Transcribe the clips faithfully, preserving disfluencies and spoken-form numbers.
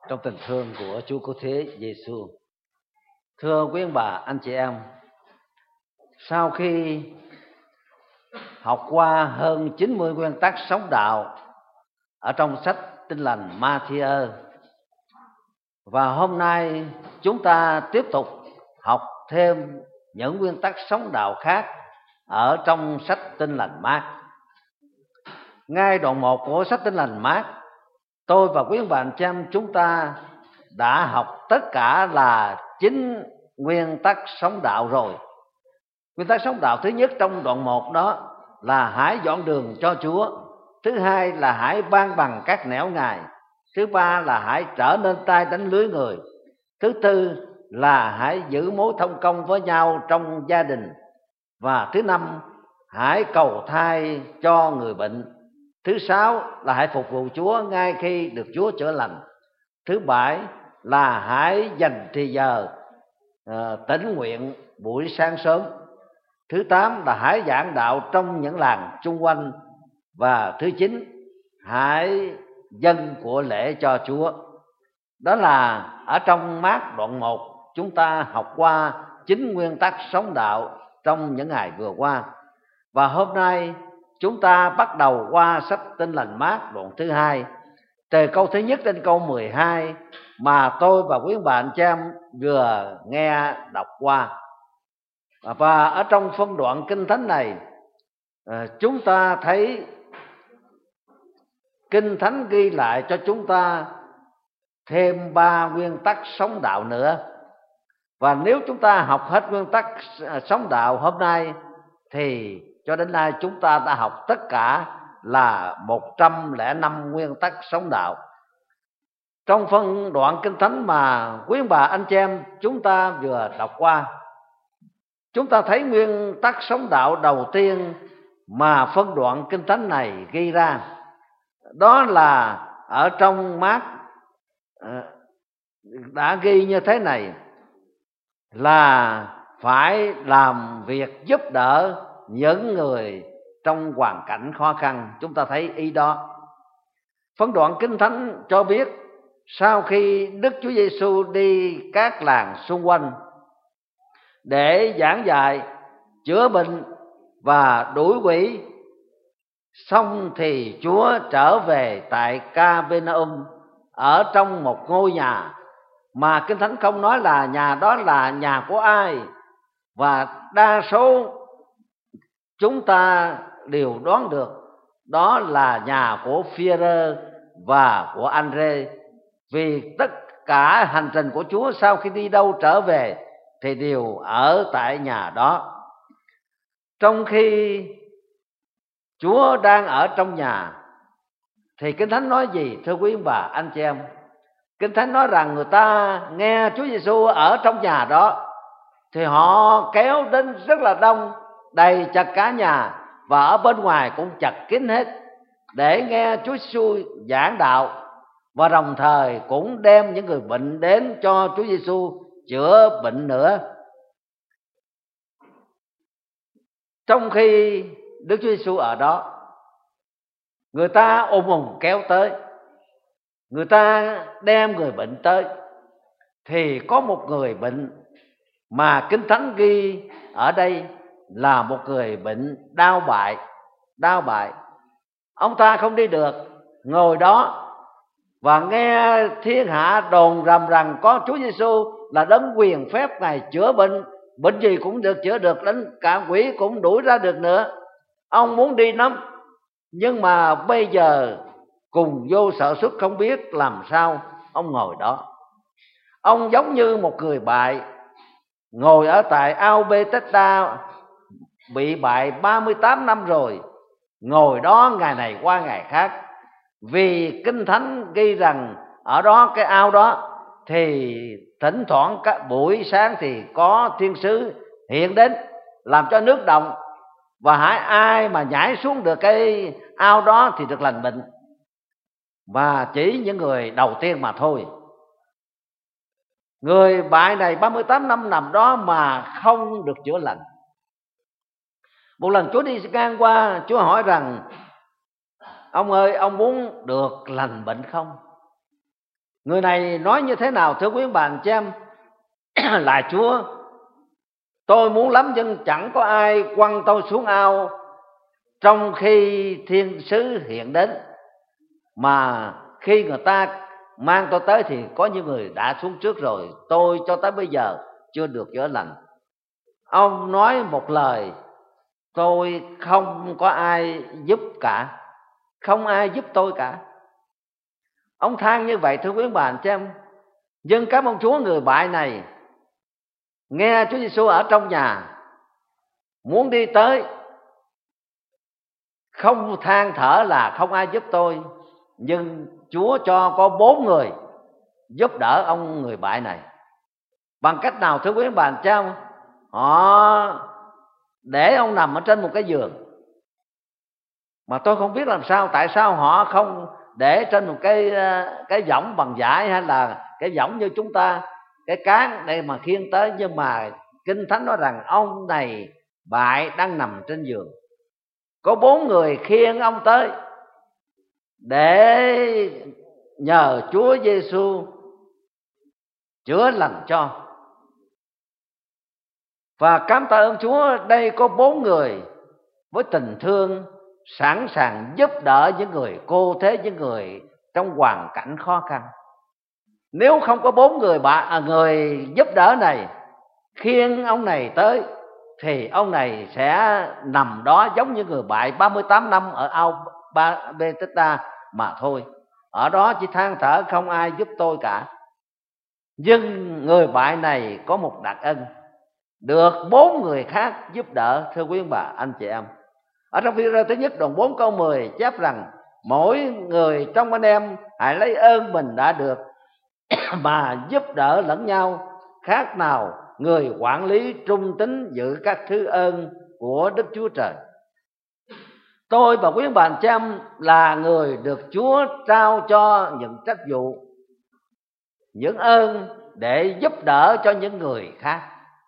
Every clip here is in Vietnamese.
trong tình thương của Chúa Cứu Thế Giêsu. Thưa quý ông bà, anh chị em, sau khi học qua hơn chín mươi nguyên tắc sống đạo ở trong sách Tin Lành Ma-thi-ơ, và hôm nay chúng ta tiếp tục học thêm những nguyên tắc sống đạo khác ở trong sách Tin Lành Mác. Ngay đoạn một của sách Tin Lành Mác, tôi và quý ông bà anh chị em chúng ta đã học tất cả là chín nguyên tắc sống đạo rồi. Nguyên tắc sống đạo thứ nhất trong đoạn một đó là hãy dọn đường cho Chúa. Thứ hai là hãy ban bằng các nẻo Ngài. Thứ ba là hãy trở nên tay đánh lưới người. Thứ tư là hãy giữ mối thông công với nhau trong gia đình. Và thứ năm, hãy cầu thai cho người bệnh. Thứ sáu là hãy phục vụ Chúa ngay khi được Chúa chữa lành. Thứ bảy là hãy dành thì giờ uh, tĩnh nguyện buổi sáng sớm. Thứ tám là hãy giảng đạo trong những làng chung quanh. Và thứ chín, hãy dâng của lễ cho Chúa. Đó là ở trong Mác đoạn một chúng ta học qua chín nguyên tắc sống đạo trong những ngày vừa qua. Và hôm nay chúng ta bắt đầu qua sách Tin Lành Mác đoạn thứ hai, từ câu thứ nhất đến câu mười hai mà tôi và quý bà anh chị em vừa nghe đọc qua. Và ở trong phân đoạn kinh thánh này, chúng ta thấy kinh thánh ghi lại cho chúng ta thêm ba nguyên tắc sống đạo nữa. Và nếu chúng ta học hết nguyên tắc sống đạo hôm nay thì cho đến nay chúng ta đã học tất cả là một trăm lẻ năm nguyên tắc sống đạo. Trong phân đoạn kinh thánh mà quý bà anh chị em chúng ta vừa đọc qua, chúng ta thấy nguyên tắc sống đạo đầu tiên mà phân đoạn kinh thánh này ghi ra, đó là ở trong Mác đã ghi như thế này, là phải làm việc giúp đỡ những người trong hoàn cảnh khó khăn. Chúng ta thấy ý đó. Phân đoạn kinh thánh cho biết sau khi Đức Chúa Giêsu đi các làng xung quanh để giảng dạy, chữa bệnh và đuổi quỷ, xong thì Chúa trở về tại Ca-pê-na-um, ở trong một ngôi nhà mà kinh thánh không nói là nhà đó là nhà của ai. Và đa số chúng ta đều đoán được đó là nhà của Phi-e-rơ và của An-rê, vì tất cả hành trình của Chúa sau khi đi đâu trở về thì đều ở tại nhà đó. Trong khi Chúa đang ở trong nhà thì kinh thánh nói gì thưa quý bà anh chị em? Kinh thánh nói rằng người ta nghe Chúa Giêsu ở trong nhà đó thì họ kéo đến rất là đông, đầy chật cả nhà, và ở bên ngoài cũng chật kín hết để nghe Chúa Giêsu giảng đạo, và đồng thời cũng đem những người bệnh đến cho Chúa Giêsu chữa bệnh nữa. Trong khi Đức Chúa Giêsu ở đó, người ta ùn ùn kéo tới, người ta đem người bệnh tới, thì có một người bệnh mà kinh thánh ghi ở đây là một người bệnh đau bại. Đau bại, ông ta không đi được, ngồi đó và nghe thiên hạ đồn rầm rằng có Chúa Giêsu là đấng quyền phép, Ngài chữa bệnh, bệnh gì cũng được chữa được, đến cả quỷ cũng đuổi ra được nữa. Ông muốn đi lắm, nhưng mà bây giờ cùng vô sợ xuất không biết làm sao. Ông ngồi đó, ông giống như một người bại ngồi ở tại ao Bê-tét-đa, bị bại ba mươi tám năm rồi, ngồi đó ngày này qua ngày khác. Vì kinh thánh ghi rằng ở đó, cái ao đó, thì thỉnh thoảng các buổi sáng thì có thiên sứ hiện đến làm cho nước động, và hãy ai mà nhảy xuống được cái ao đó thì được lành bệnh. Và chỉ những người đầu tiên mà thôi. Người bại này ba mươi tám năm nằm đó mà không được chữa lành. Một lần Chúa đi ngang qua, Chúa hỏi rằng: ông ơi, ông muốn được lành bệnh không? Người này nói như thế nào thưa quý bà anh chị em? Là Chúa, tôi muốn lắm nhưng chẳng có ai quăng tôi xuống ao trong khi thiên sứ hiện đến, mà khi người ta mang tôi tới thì có những người đã xuống trước rồi, tôi cho tới bây giờ chưa được chữa lành. Ông nói một lời, tôi không có ai giúp cả, không ai giúp tôi cả. Ông than như vậy thưa quý bà anh chị em. Nhưng cảm ơn Chúa, người bại này nghe Chúa Giêsu ở trong nhà, muốn đi tới, không than thở là không ai giúp tôi, nhưng Chúa cho có bốn người giúp đỡ ông người bại này. Bằng cách nào thưa quý bà anh chị em? Họ để ông nằm ở trên một cái giường, mà tôi không biết làm sao, tại sao họ không để trên một cái cái võng bằng vải, hay là cái võng như chúng ta, cái cán để mà khiêng tới. Nhưng mà Kinh Thánh nói rằng ông này bại đang nằm trên giường, có bốn người khiêng ông tới để nhờ Chúa Giêsu chữa lành cho. Và cảm tạ ơn Chúa, đây có bốn người với tình thương sẵn sàng giúp đỡ những người cô thế, những người trong hoàn cảnh khó khăn. Nếu không có bốn người bạn à, người giúp đỡ này khiêng ông này tới, thì ông này sẽ nằm đó giống như người bại ba mươi tám năm ở ao Bethesda mà thôi. Ở đó chỉ than thở không ai giúp tôi cả. Nhưng người bại này có một đặc ân, được bốn người khác giúp đỡ thưa quý bà anh chị em. Ở trong video thứ nhất đoạn bốn câu mười chép rằng mỗi người trong anh em hãy lấy ơn mình đã được mà giúp đỡ lẫn nhau, khác nào người quản lý trung tín giữ các thứ ơn của Đức Chúa Trời. Tôi và quý bà anh chị em là người được Chúa trao cho những trách vụ, những ơn để giúp đỡ cho những người khác.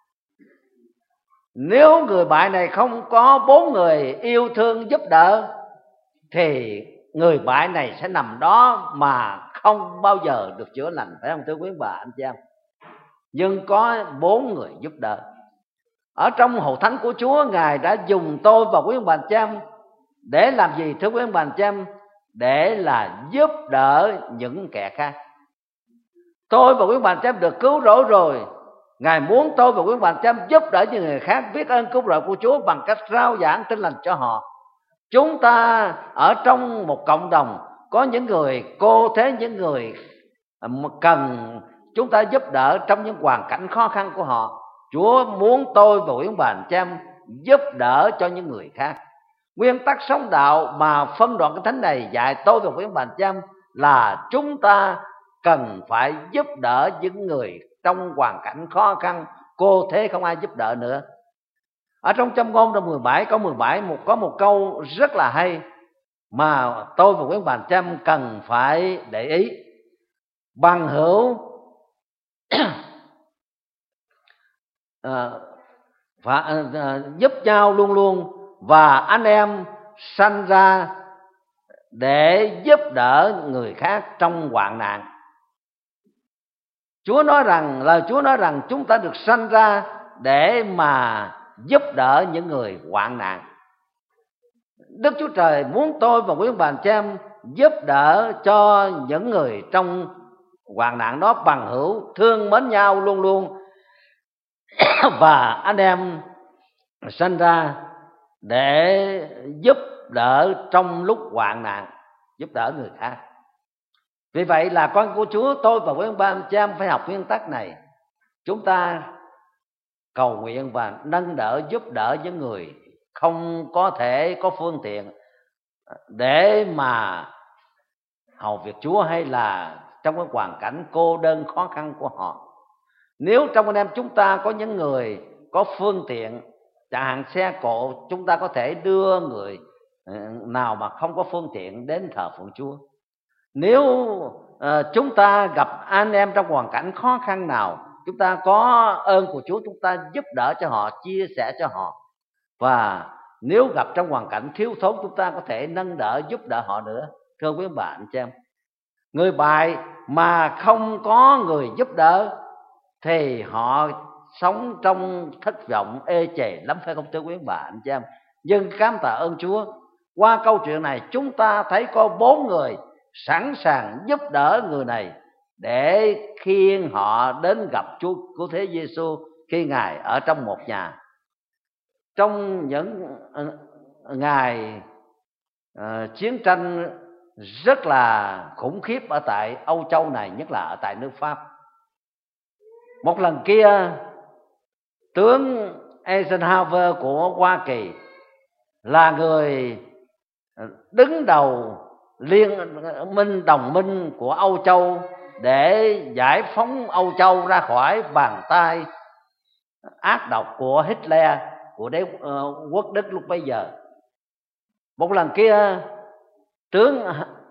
Nếu người bại này không có bốn người yêu thương giúp đỡ, thì người bại này sẽ nằm đó mà không bao giờ được chữa lành, phải không thưa quý bà anh chị em? Nhưng có bốn người giúp đỡ. Ở trong hội thánh của Chúa, Ngài đã dùng tôi và quý bà anh chị em để làm gì thưa quý bà anh chị em? Để là giúp đỡ những kẻ khác. Tôi và quý bà anh chị em được cứu rỗi rồi, Ngài muốn tôi và quý bà anh chị em giúp đỡ những người khác biết ơn cứu rỗi của Chúa bằng cách rao giảng tin lành cho họ. Chúng ta ở trong một cộng đồng có những người cô thế, những người cần chúng ta giúp đỡ trong những hoàn cảnh khó khăn của họ. Chúa muốn tôi và quý bà anh chị em giúp đỡ cho những người khác. Nguyên tắc sống đạo mà phân đoạn Kinh Thánh này dạy tôi và quý bà anh chị em là chúng ta cần phải giúp đỡ những người trong hoàn cảnh khó khăn, cô thế không ai giúp đỡ nữa. Ở trong Châm Ngôn đoạn mười bảy câu mười bảy một có một câu rất là hay mà tôi và quý bà anh chị em cần phải để ý. Bằng hữu à, và, à, giúp nhau luôn luôn, và anh em sanh ra để giúp đỡ người khác trong hoạn nạn. Chúa nói rằng, lời Chúa nói rằng chúng ta được sanh ra để mà giúp đỡ những người hoạn nạn. Đức Chúa Trời muốn tôi và quý bà anh chị em giúp đỡ cho những người trong hoạn nạn đó, bằng hữu thương mến nhau luôn luôn, và anh em sanh ra để giúp đỡ trong lúc hoạn nạn, giúp đỡ người khác. Vì vậy là con của Chúa, tôi và quý ông bà anh chị em phải học nguyên tắc này. Chúng ta cầu nguyện và nâng đỡ giúp đỡ những người không có thể có phương tiện để mà hầu việc Chúa, hay là trong cái hoàn cảnh cô đơn khó khăn của họ. Nếu trong anh em chúng ta có những người có phương tiện, chẳng hạn xe cộ, chúng ta có thể đưa người nào mà không có phương tiện đến thờ phượng Chúa. Nếu uh, chúng ta gặp anh em trong hoàn cảnh khó khăn nào, chúng ta có ơn của Chúa, chúng ta giúp đỡ cho họ, chia sẻ cho họ. Và nếu gặp trong hoàn cảnh thiếu thốn, chúng ta có thể nâng đỡ giúp đỡ họ nữa. Thưa quý bà anh chị em, người bại mà không có người giúp đỡ thì họ sống trong thất vọng ê chề lắm, phải không thưa quý bà anh chị em? Nhưng cảm tạ ơn Chúa, qua câu chuyện này chúng ta thấy có bốn người sẵn sàng giúp đỡ người này để khiêng họ đến gặp Chúa Cứu Thế Giêsu khi Ngài ở trong một nhà. Trong những ngày uh, chiến tranh rất là khủng khiếp ở tại Âu Châu này, nhất là ở tại nước Pháp, một lần kia tướng Eisenhower của Hoa Kỳ là người đứng đầu liên minh đồng minh của Âu Châu để giải phóng Âu Châu ra khỏi bàn tay ác độc của Hitler, của đế uh, quốc Đức lúc bấy giờ. Một lần kia tướng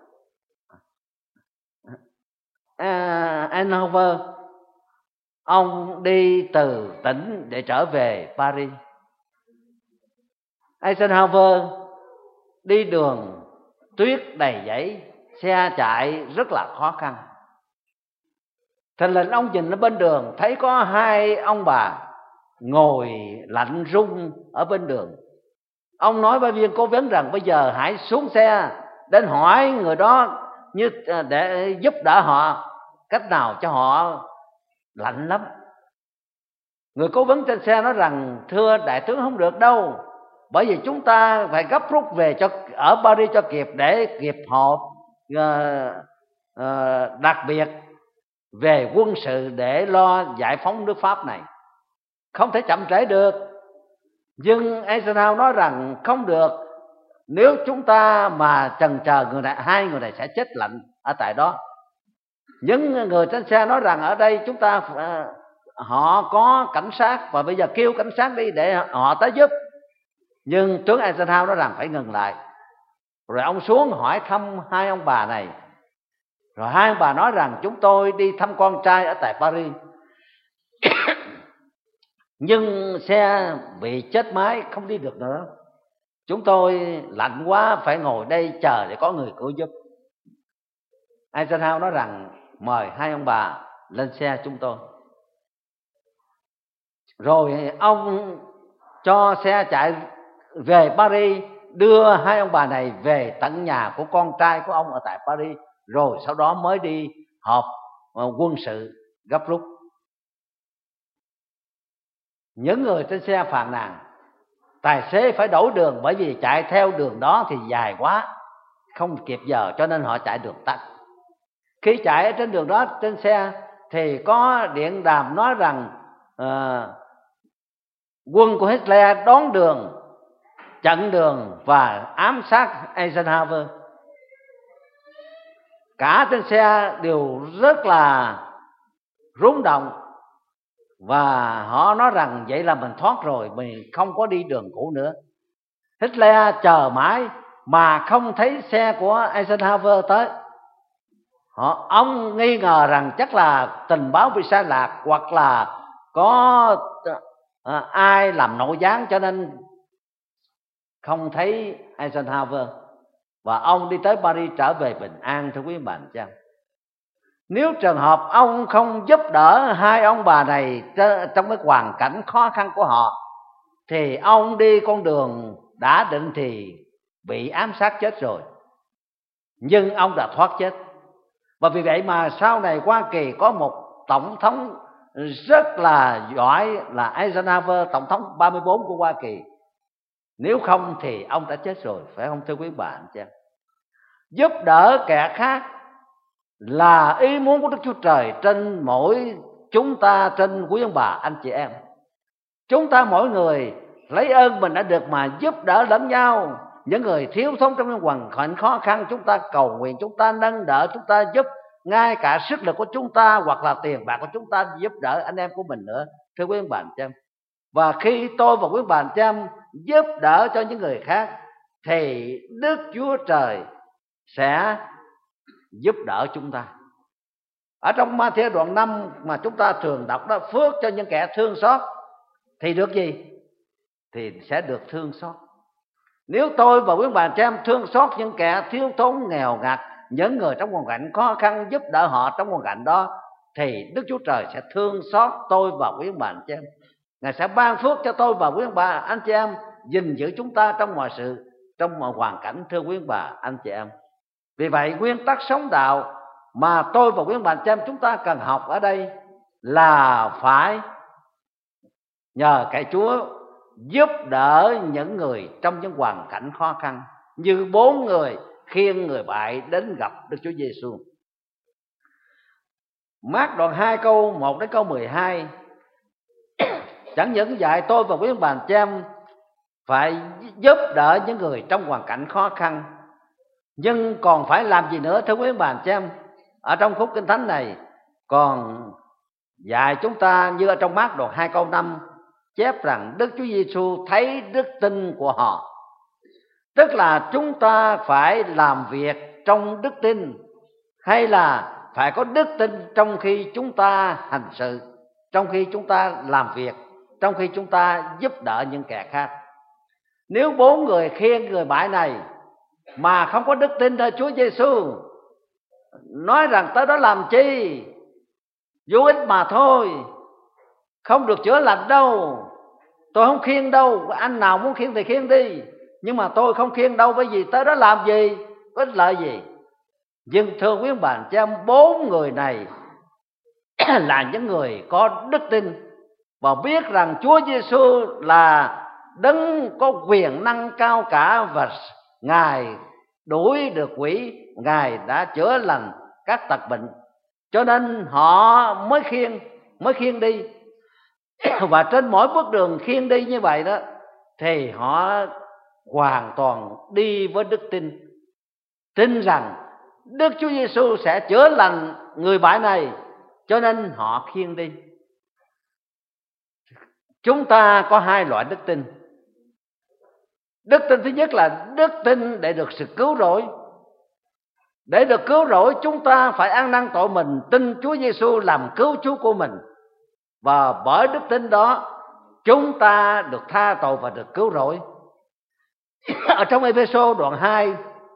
Eisenhower ông đi từ tỉnh để trở về Paris. Eisenhower đi đường tuyết đầy dãy, xe chạy rất là khó khăn. Thình lình ông nhìn ở bên đường thấy có hai ông bà ngồi lạnh run ở bên đường. Ông nói với viên cố vấn rằng bây giờ hãy xuống xe đến hỏi người đó như để giúp đỡ họ cách nào cho họ lạnh lắm. Người cố vấn trên xe nói rằng thưa đại tướng, không được đâu, bởi vì chúng ta phải gấp rút về cho ở Paris cho kịp để kịp họp uh, uh, đặc biệt về quân sự để lo giải phóng nước Pháp này, không thể chậm trễ được. Nhưng Eisenhower nói rằng không được, nếu chúng ta mà chần chờ người này, hai người này sẽ chết lạnh ở tại đó. Những người trên xe nói rằng ở đây chúng ta uh, họ có cảnh sát và bây giờ kêu cảnh sát đi để họ tới giúp. Nhưng tướng Eisenhower nói rằng phải ngừng lại. Rồi ông xuống hỏi thăm hai ông bà này. Rồi hai ông bà nói rằng chúng tôi đi thăm con trai ở tại Paris nhưng xe bị chết máy không đi được nữa. Chúng tôi lạnh quá phải ngồi đây chờ để có người cứu giúp. Eisenhower nói rằng mời hai ông bà lên xe chúng tôi. Rồi ông cho xe chạy về Paris, đưa hai ông bà này về tận nhà của con trai của ông ở tại Paris, rồi sau đó mới đi họp quân sự gấp rút. Những người trên xe phàn nàn tài xế phải đổi đường, bởi vì chạy theo đường đó thì dài quá, không kịp giờ, cho nên họ chạy đường tắt. Khi chạy ở trên đường đó trên xe thì có điện đàm nói rằng uh, quân của Hitler đón đường, chặn đường và ám sát Eisenhower. Cả trên xe đều rất là rung động, và họ nói rằng vậy là mình thoát rồi, mình không có đi đường cũ nữa. Hitler chờ mãi mà không thấy xe của Eisenhower tới. Họ, ông nghi ngờ rằng chắc là tình báo bị sai lạc, hoặc là có à, ai làm nội gián, cho nên không thấy Eisenhower. Và ông đi tới Paris trở về bình an, thưa quý bạn chăng? Nếu trường hợp ông không giúp đỡ hai ông bà này trong cái hoàn cảnh khó khăn của họ, thì ông đi con đường đã định thì bị ám sát chết rồi. Nhưng ông đã thoát chết. Và vì vậy mà sau này Hoa Kỳ có một tổng thống rất là giỏi là Eisenhower, tổng thống ba mươi bốn của Hoa Kỳ. Nếu không thì ông đã chết rồi, phải không thưa quý bạn chăng? Giúp đỡ kẻ khác là ý muốn của Đức Chúa Trời trên mỗi chúng ta, trên quý ông bà anh chị em. Chúng ta mỗi người lấy ơn mình đã được mà giúp đỡ lẫn nhau. Những người thiếu thốn trong những hoàn cảnh khó khăn, chúng ta cầu nguyện, chúng ta nâng đỡ, chúng ta giúp, ngay cả sức lực của chúng ta hoặc là tiền bạc của chúng ta giúp đỡ anh em của mình nữa, thưa quý ông bà anh chị em. Và khi tôi và quý ông bà anh chị em giúp đỡ cho những người khác thì Đức Chúa Trời sẽ giúp đỡ chúng ta. Ở trong Ma-thi-ơ đoạn năm mà chúng ta thường đọc đó, phước cho những kẻ thương xót thì được gì? Thì sẽ được thương xót. Nếu tôi và quý bạn chị em thương xót những kẻ thiếu thốn nghèo ngặt, những người trong hoàn cảnh khó khăn, giúp đỡ họ trong hoàn cảnh đó, thì Đức Chúa Trời sẽ thương xót tôi và quý ông bà anh chị em. Ngài sẽ ban phước cho tôi và quý ông bà anh chị em, gìn giữ chúng ta trong mọi sự, trong mọi hoàn cảnh, thưa quý ông bà anh chị em. Vì vậy nguyên tắc sống đạo mà tôi và quý ông bà anh chị em chúng ta cần học ở đây là phải nhờ cậy Chúa giúp đỡ những người trong những hoàn cảnh khó khăn, như bốn người khiêng người bại đến gặp Đức Chúa Giêsu. Mác đoạn hai câu một đến câu mười hai chẳng những dạy tôi và quý ông bà anh chị em phải giúp đỡ những người trong hoàn cảnh khó khăn, nhưng còn phải làm gì nữa thưa quý ông bà anh chị em? Ở trong khúc Kinh Thánh này còn dạy chúng ta như ở trong Mác đoạn hai câu năm chép rằng Đức Chúa Giêsu thấy đức tin của họ. Tức là chúng ta phải làm việc trong đức tin, hay là phải có đức tin trong khi chúng ta hành sự, trong khi chúng ta làm việc, trong khi chúng ta giúp đỡ những kẻ khác. Nếu bốn người khiêng người bại này mà không có đức tin nơi Chúa Giêsu, nói rằng tới đó làm chi, vô ích mà thôi, không được chữa lành đâu, tôi không khiêng đâu, anh nào muốn khiêng thì khiêng đi, nhưng mà tôi không khiêng đâu, bởi vì tới đó làm gì, có ích lợi gì. Nhưng thưa quý ông bà anh chị em, bốn người này là những người có đức tin và biết rằng Chúa Giêsu là đấng có quyền năng cao cả, và Ngài đuổi được quỷ, Ngài đã chữa lành các tật bệnh, cho nên họ mới khiêng mới khiêng đi. Và trên mỗi bước đường khiêng đi như vậy đó, thì họ hoàn toàn đi với đức tin, tin rằng Đức Chúa Giêsu sẽ chữa lành người bại này, cho nên họ khiêng đi. Chúng ta có hai loại đức tin. Đức tin thứ nhất là đức tin để được sự cứu rỗi. Để được cứu rỗi, chúng ta phải ăn năn tội mình, tin Chúa Giêsu làm cứu Chúa của mình, và bởi đức tin đó chúng ta được tha tội và được cứu rỗi. Ở trong Ê-phê-sô đoạn hai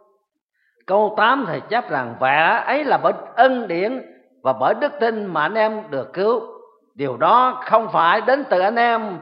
câu tám thầy chép rằng vẻ ấy là bởi ân điển và bởi đức tin mà anh em được cứu. Điều đó không phải đến từ anh em,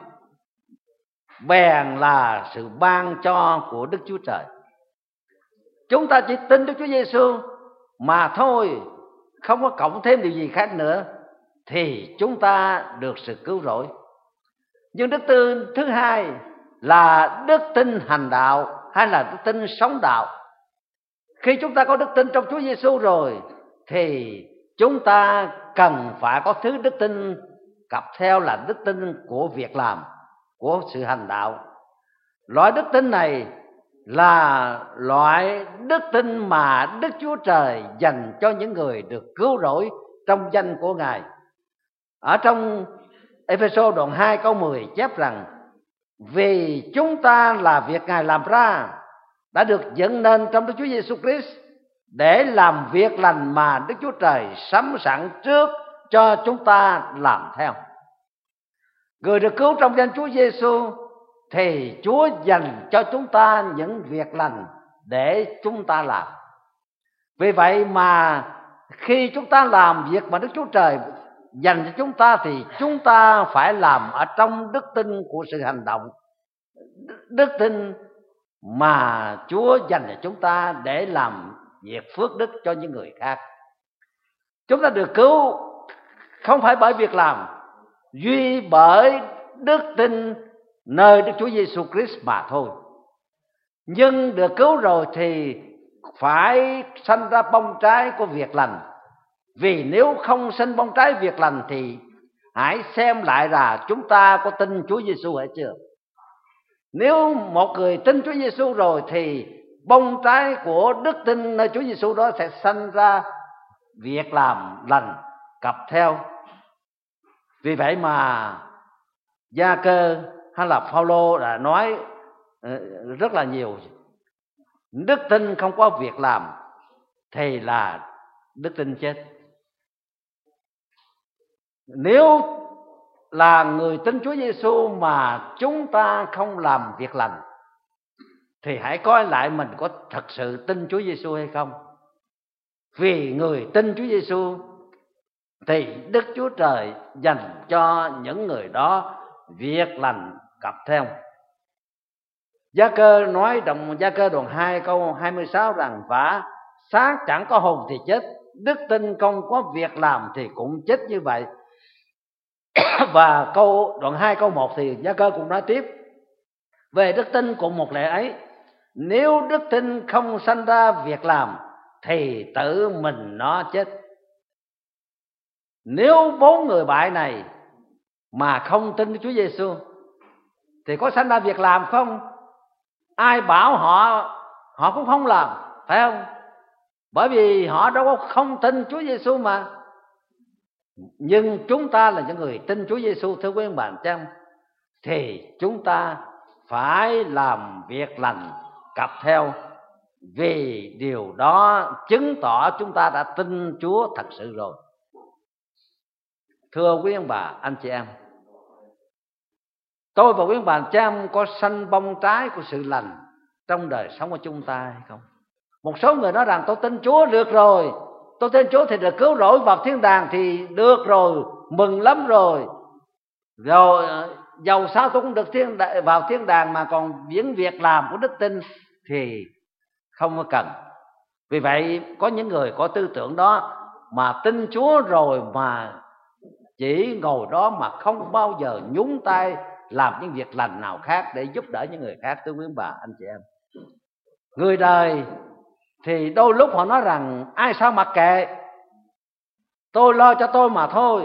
bèn là sự ban cho của Đức Chúa Trời. Chúng ta chỉ tin Đức Chúa Giêsu mà thôi, không có cộng thêm điều gì khác nữa, thì chúng ta được sự cứu rỗi. Nhưng đức tin thứ hai là đức tin hành đạo, hay là đức tin sống đạo. Khi chúng ta có đức tin trong Chúa Giêsu rồi, thì chúng ta cần phải có thứ đức tin cặp theo là đức tin của việc làm, của sự hành đạo. Loại đức tin này là loại đức tin mà Đức Chúa Trời dành cho những người được cứu rỗi trong danh của Ngài. Ở trong Ê-phê-sô đoạn hai câu mười chép rằng vì chúng ta là việc Ngài làm ra, đã được dựng nên trong Đức Chúa Giêsu Christ để làm việc lành mà Đức Chúa Trời sắm sẵn trước cho chúng ta làm theo. Người được cứu trong danh Chúa Giêsu thì Chúa dành cho chúng ta những việc lành để chúng ta làm. Vì vậy mà khi chúng ta làm việc mà Đức Chúa Trời dành cho chúng ta, thì chúng ta phải làm ở trong đức tin của sự hành động, đức tin mà Chúa dành cho chúng ta để làm việc phước đức cho những người khác. Chúng ta được cứu không phải bởi việc làm, duy bởi đức tin nơi Đức Chúa Giêsu Christ mà thôi. Nhưng được cứu rồi thì phải sanh ra bông trái của việc lành. Vì nếu không sinh bông trái việc lành thì hãy xem lại là chúng ta có tin Chúa Giêsu hay chưa. Nếu một người tin Chúa Giêsu rồi thì bông trái của đức tin nơi Chúa Giêsu đó sẽ sanh ra việc làm lành cặp theo. Vì vậy mà Gia-cơ hay là Phao-lô đã nói rất là nhiều, đức tin không có việc làm thì là đức tin chết. Nếu là người tin Chúa Giêsu mà chúng ta không làm việc lành, thì hãy coi lại mình có thật sự tin Chúa Giêsu hay không. Vì người tin Chúa Giêsu thì Đức Chúa Trời dành cho những người đó việc lành cặp theo. Gia Cơ nói trong Gia Cơ đoạn hai câu hai mươi sáu rằng: Vả xác chẳng có hồn thì chết, đức tin không có việc làm thì cũng chết như vậy. Và câu đoạn hai câu một thì Gia Cơ cũng nói tiếp về đức tin cũng một lẽ ấy: nếu đức tin không sanh ra việc làm thì tự mình nó chết. Nếu bốn người bại này mà không tin Chúa Giêsu thì có sanh ra việc làm không? Ai bảo họ, họ cũng không làm, phải không? Bởi vì họ đâu có không tin Chúa Giêsu mà. Nhưng chúng ta là những người tin Chúa Giêsu, thưa quý bạn chăng, thì chúng ta phải làm việc lành cặp theo, vì điều đó chứng tỏ chúng ta đã tin Chúa thật sự rồi. Thưa quý ông bà, anh chị em, tôi và quý ông bà anh chị em có sanh bông trái của sự lành trong đời sống của chúng ta hay không? Một số người nói rằng tôi tin Chúa được rồi, tôi tin Chúa thì được cứu rỗi vào thiên đàng thì được rồi, mừng lắm rồi. Rồi dầu sao tôi cũng được thiên đàng, vào thiên đàng mà còn những việc làm của đức tin thì không có cần. Vì vậy có những người có tư tưởng đó mà tin Chúa rồi mà chỉ ngồi đó mà không bao giờ nhúng tay làm những việc lành nào khác để giúp đỡ những người khác. Thưa quý bà, anh chị em, người đời thì đôi lúc họ nói rằng ai sao mặc kệ, tôi lo cho tôi mà thôi.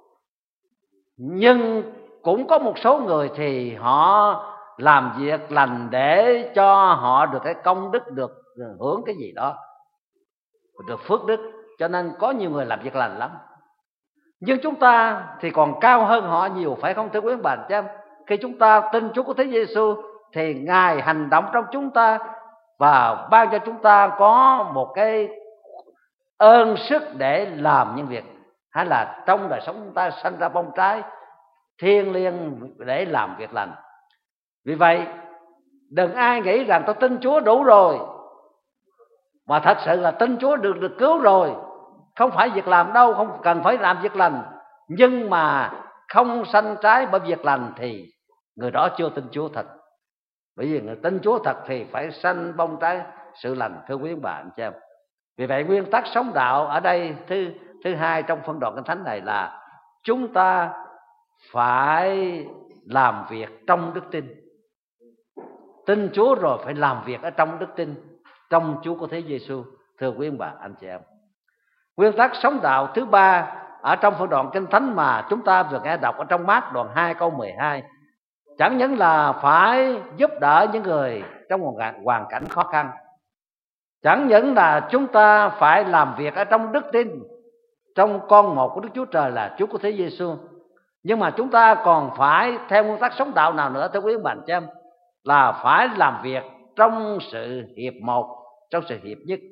Nhưng cũng có một số người thì họ làm việc lành để cho họ được cái công đức, được hưởng cái gì đó, được phước đức. Cho nên có nhiều người làm việc lành lắm. Nhưng chúng ta thì còn cao hơn họ nhiều, phải không thưa quý bà anh chị em? Khi chúng ta tin Chúa của Thế Giêsu thì Ngài hành động trong chúng ta và ban cho chúng ta có một cái ơn sức để làm những việc, hay là trong đời sống chúng ta sanh ra bông trái thiêng liêng để làm việc lành. Vì vậy đừng ai nghĩ rằng tôi tin Chúa đủ rồi, mà thật sự là tin Chúa được được cứu rồi. Không phải việc làm đâu, không cần phải làm việc lành, nhưng mà không sanh trái bởi việc lành thì người đó chưa tin Chúa thật. Bởi vì người tin Chúa thật thì phải sanh bông trái sự lành, thưa quý bà anh chị em. Vì vậy nguyên tắc sống đạo ở đây thứ thứ hai trong phân đoạn Kinh Thánh này là chúng ta phải làm việc trong đức tin. Tin Chúa rồi phải làm việc ở trong đức tin, trong Chúa của Thế Giêsu, thưa quý bà anh chị em. Nguyên tắc sống đạo thứ ba ở trong phân đoạn Kinh Thánh mà chúng ta vừa nghe đọc ở trong Mác đoạn hai câu mười hai, chẳng những là phải giúp đỡ những người trong một hoàn cảnh khó khăn, chẳng những là chúng ta phải làm việc ở trong đức tin, trong con một của Đức Chúa Trời là Chúa của Thế Giêsu, nhưng mà chúng ta còn phải theo nguyên tắc sống đạo nào nữa thưa quý bạn chị em, là phải làm việc trong sự hiệp một, trong sự hiệp nhất.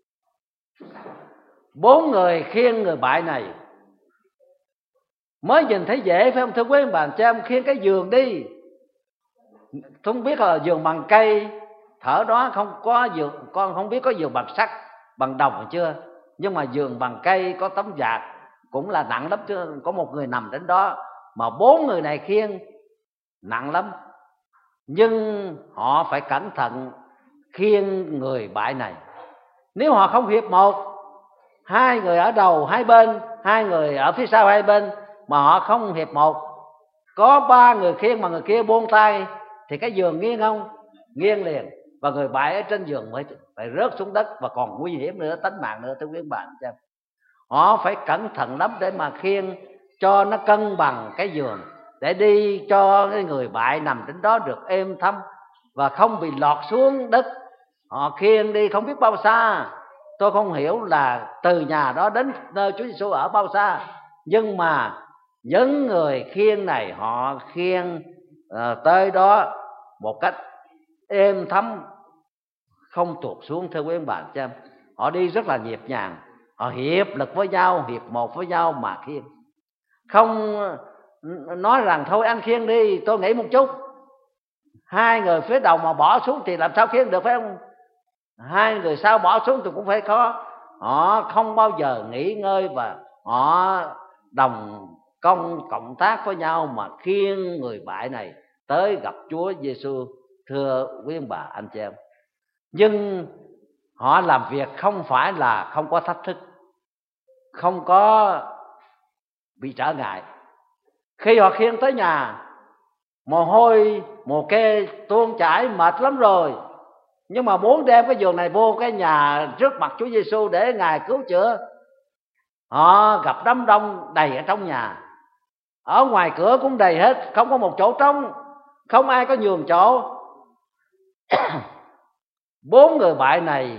Bốn người khiêng người bại này mới nhìn thấy dễ, phải không thưa quý bạn chị em? Khiêng cái giường đi, không biết là giường bằng cây, thở đó không có giường, con không biết có giường bằng sắt, bằng đồng chưa, nhưng mà giường bằng cây có tấm vạt cũng là nặng lắm chứ. Có một người nằm đến đó mà bốn người này khiêng nặng lắm, nhưng họ phải cẩn thận khiêng người bại này. Nếu họ không hiệp một, hai người ở đầu hai bên, hai người ở phía sau hai bên, mà họ không hiệp một, có ba người khiêng mà người kia buông tay thì cái giường nghiêng không? Nghiêng liền, và người bại ở trên giường phải, phải rớt xuống đất và còn nguy hiểm nữa, tính mạng nữa thưa quý bạn. Họ phải cẩn thận lắm để mà khiêng cho nó cân bằng cái giường, để đi cho cái người bại nằm trên đó được êm thấm và không bị lọt xuống đất. Họ khiêng đi không biết bao xa, tôi không hiểu là từ nhà đó đến nơi Chúa Giêsu ở bao xa, nhưng mà những người khiêng này họ khiêng uh, tới đó một cách êm thấm, không tuột xuống thưa quý bạn chị em. Họ đi rất là nhịp nhàng, họ hiệp lực với nhau, hiệp một với nhau mà khiêng, không nói rằng thôi anh khiêng đi tôi nghĩ một chút. Hai người phía đầu mà bỏ xuống thì làm sao khiêng được, phải không? Hai người sau bỏ xuống thì cũng phải khó. họ không bao giờ nghỉ ngơi và họ đồng công cộng tác với nhau mà khiêng người bại này tới gặp Chúa Giêsu. Thưa quý ông bà anh chị em, nhưng họ làm việc không phải là không có thách thức, không có bị trở ngại. Khi họ khiêng tới nhà, mồ hôi mồ kê tuôn chảy mệt lắm rồi, nhưng mà muốn đem cái giường này vô cái nhà trước mặt Chúa Giêsu để Ngài cứu chữa. Họ gặp đám đông đầy ở trong nhà, ở ngoài cửa cũng đầy hết, không có một chỗ trống, không ai có nhường chỗ. Bốn người bại này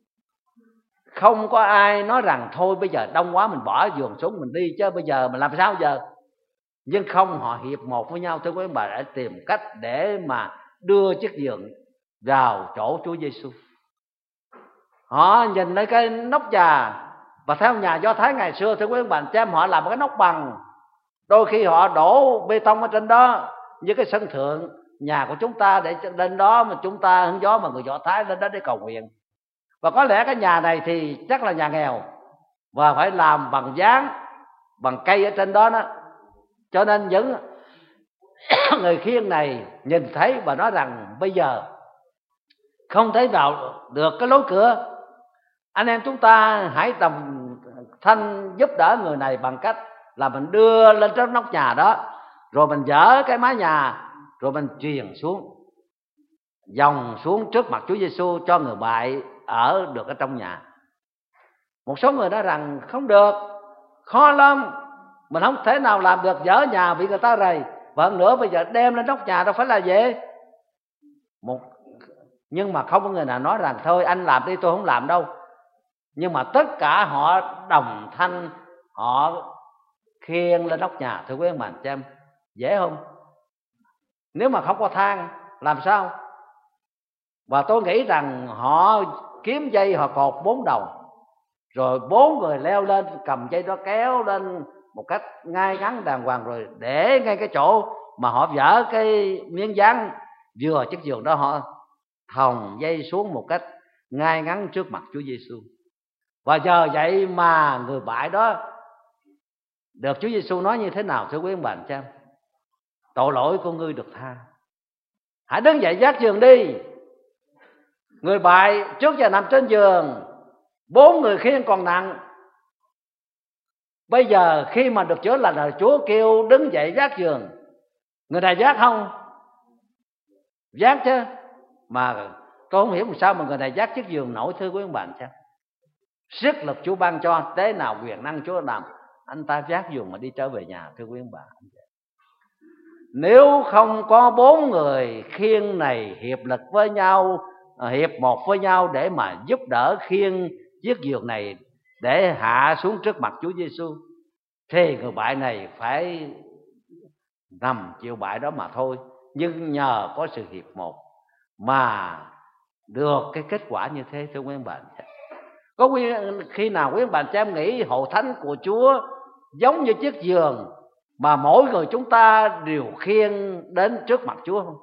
không có ai nói rằng thôi bây giờ đông quá mình bỏ giường xuống mình đi chứ bây giờ mình làm sao giờ. Nhưng không, họ hiệp một với nhau, thưa quý bà, để tìm cách để mà đưa chiếc giường vào chỗ Chúa Giêsu. Họ nhìn lên cái nóc nhà, và theo nhà Do Thái ngày xưa, thưa quý bà cha em, họ làm một cái nóc bằng. Đôi khi họ đổ bê tông ở trên đó như cái sân thượng nhà của chúng ta, để lên đó mà chúng ta hứng gió mà người Do Thái lên đó để cầu nguyện. Và có lẽ cái nhà này thì chắc là nhà nghèo và phải làm bằng dán, bằng cây ở trên đó đó. Cho nên những người khiêng này nhìn thấy và nói rằng bây giờ không thấy vào được cái lối cửa, anh em chúng ta hãy đồng thanh giúp đỡ người này bằng cách là mình đưa lên trên nóc nhà đó, rồi mình dỡ cái mái nhà, rồi mình truyền xuống, dòng xuống trước mặt Chúa Giêsu cho người bại ở được ở trong nhà. Một số người nói rằng không được, khó lắm, mình không thể nào làm được, dỡ nhà bị người ta rầy, và hơn nữa bây giờ đem lên nóc nhà đâu phải là dễ. Một nhưng mà không có người nào nói rằng thôi anh làm đi, tôi không làm đâu. Nhưng mà tất cả họ đồng thanh, họ khiêng lên nóc nhà. Thưa quý ông bà anh chị em, dễ không? Nếu mà không có thang làm sao? Và tôi nghĩ rằng họ kiếm dây, họ cột bốn đầu, rồi bốn người leo lên cầm dây đó kéo lên một cách ngay ngắn đàng hoàng, rồi để ngay cái chỗ mà họ dỡ cái miếng dán vừa chiếc giường đó, họ thòng dây xuống một cách ngay ngắn trước mặt Chúa Giêsu. Và giờ vậy mà người bại đó được Chúa Giêsu nói như thế nào, thưa quý ông bà anh chị em? Tội lỗi của ngươi được tha, hãy đứng dậy vác giường đi. Người bại trước giờ nằm trên giường, bốn người khiêng còn nặng. Bây giờ khi mà được chữa lành là Chúa kêu đứng dậy vác giường. Người này vác không? Vác chứ. Mà tôi không hiểu làm sao mà người này vác chiếc giường nổi, thưa quý ông bà anh chị em. Sức lực Chúa ban cho, thế nào quyền năng Chúa làm, anh ta vác giường mà đi trở về nhà, thưa quý ông bà. Nếu không có bốn người khiêng này hiệp lực với nhau, hiệp một với nhau để mà giúp đỡ khiêng chiếc giường này để hạ xuống trước mặt Chúa Giêsu, thì người bại này phải nằm chịu bại đó mà thôi. Nhưng nhờ có sự hiệp một mà được cái kết quả như thế, thưa quý ông bà. Có khi nào quý ông bà cha em nghĩ hội thánh của Chúa giống như chiếc giường mà mỗi người chúng ta đều khiêng đến trước mặt Chúa không?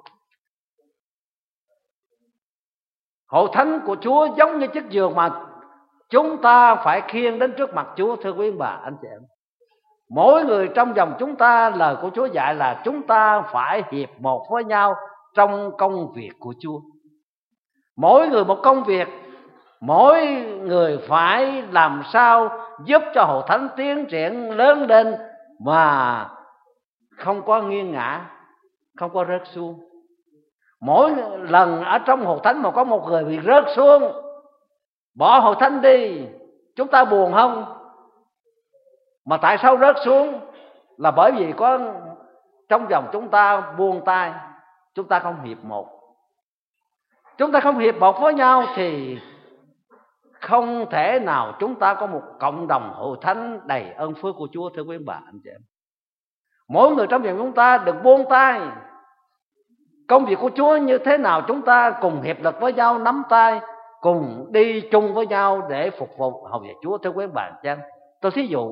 Hội thánh của Chúa giống như chiếc giường mà chúng ta phải khiêng đến trước mặt Chúa, thưa quý ông bà anh chị em. Mỗi người trong dòng chúng ta, lời của Chúa dạy là chúng ta phải hiệp một với nhau trong công việc của Chúa. Mỗi người một công việc, mỗi người phải làm sao giúp cho hội thánh tiến triển lớn lên mà không có nghiêng ngã, không có rớt xuống. Mỗi lần ở trong hội thánh mà có một người bị rớt xuống, bỏ hội thánh đi, chúng ta buồn không? Mà tại sao rớt xuống? Là bởi vì có trong dòng chúng ta buông tay, chúng ta không hiệp một. Chúng ta không hiệp một với nhau thì không thể nào chúng ta có một cộng đồng hội thánh đầy ơn phước của Chúa, thưa quý bà anh chị em. Mỗi người trong dòng chúng ta đừng buông tay. Công việc của Chúa như thế nào chúng ta cùng hiệp lực với nhau, nắm tay, cùng đi chung với nhau để phục vụ hầu việc Chúa, thưa quý bà anh chị em. Tôi thí dụ,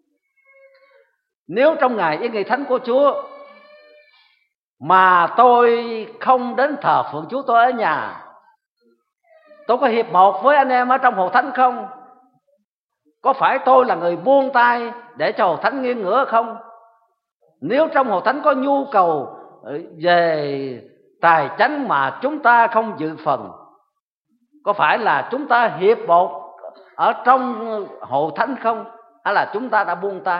nếu trong ngày Yên Ngày Thánh của Chúa mà tôi không đến thờ phượng Chúa, tôi ở nhà, tôi có hiệp một với anh em ở trong hội thánh không? Có phải tôi là người buông tay để cho hội thánh nghiêng ngửa không? Nếu trong hội thánh có nhu cầu về tài chánh mà chúng ta không dự phần, có phải là chúng ta hiệp một ở trong hội thánh không? Hay là chúng ta đã buông tay?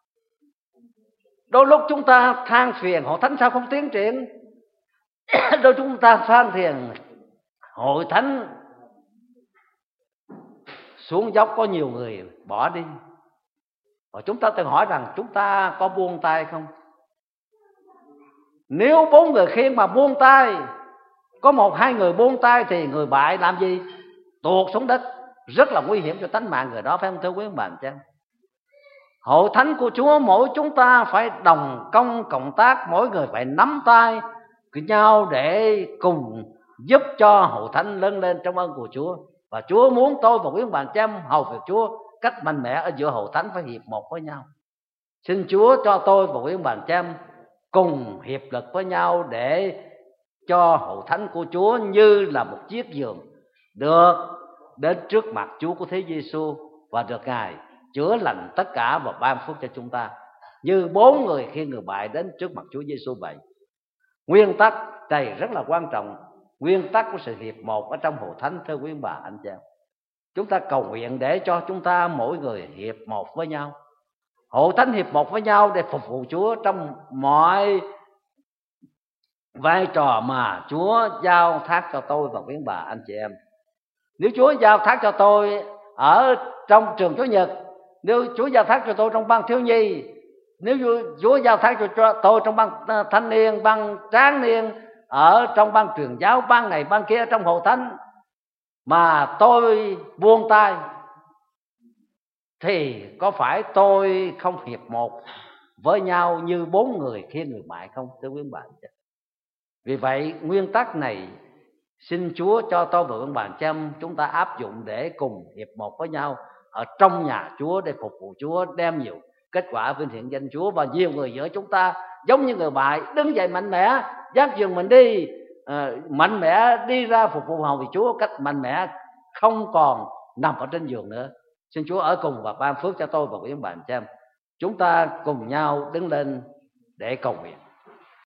Đôi lúc chúng ta than phiền hội thánh sao không tiến triển, đôi chúng ta than phiền hội thánh xuống dốc, có nhiều người bỏ đi. Và chúng ta tự hỏi rằng chúng ta có buông tay không? Nếu bốn người khiêng mà buông tay, có một hai người buông tay thì người bại làm gì? Tuột xuống đất, rất là nguy hiểm cho tánh mạng người đó, phải không thưa quý bạn chăng? Hội thánh của Chúa mỗi chúng ta phải đồng công cộng tác, mỗi người phải nắm tay với nhau để cùng giúp cho hội thánh lớn lên trong ơn của Chúa. Và Chúa muốn tôi và quý bạn chăm hầu việc Chúa cách mạnh mẽ ở giữa hội thánh phải hiệp một với nhau. Xin Chúa cho tôi và quý bạn chăm cùng hiệp lực với nhau để cho hội thánh của Chúa như là một chiếc giường được đến trước mặt Chúa của Thế Giêsu và được Ngài chữa lành tất cả và ban phước cho chúng ta, như bốn người khi người bại đến trước mặt Chúa Giêsu vậy. Nguyên tắc này rất là quan trọng, nguyên tắc của sự hiệp một ở trong hội thánh. Thưa quý bà anh chị em, chúng ta cầu nguyện để cho chúng ta mỗi người hiệp một với nhau, hội thánh hiệp một với nhau để phục vụ Chúa trong mọi vai trò mà Chúa giao thác cho tôi và quý bà anh chị em. Nếu Chúa giao thác cho tôi ở trong trường Chúa Nhật, nếu Chúa giao thác cho tôi trong ban thiếu nhi, nếu Chúa giao thác cho tôi trong ban thanh niên, ban tráng niên, ở trong ban truyền giáo, ban này ban kia trong hội thánh, mà tôi buông tay, thì có phải tôi không hiệp một với nhau như bốn người khi người bại không thưa quý bạn? Vì vậy nguyên tắc này xin Chúa cho tôi và các bạn chăm chúng ta áp dụng để cùng hiệp một với nhau ở trong nhà Chúa để phục vụ Chúa, đem nhiều kết quả vinh hiển danh Chúa. Và nhiều người giữa chúng ta giống như người bại, đứng dậy mạnh mẽ, dắt giường mình đi, uh, mạnh mẽ đi ra phục vụ hầu vì Chúa cách mạnh mẽ, không còn nằm ở trên giường nữa. Xin Chúa ở cùng và ban phước cho tôi và quý bạn chăm. Chúng ta cùng nhau đứng lên để cầu nguyện.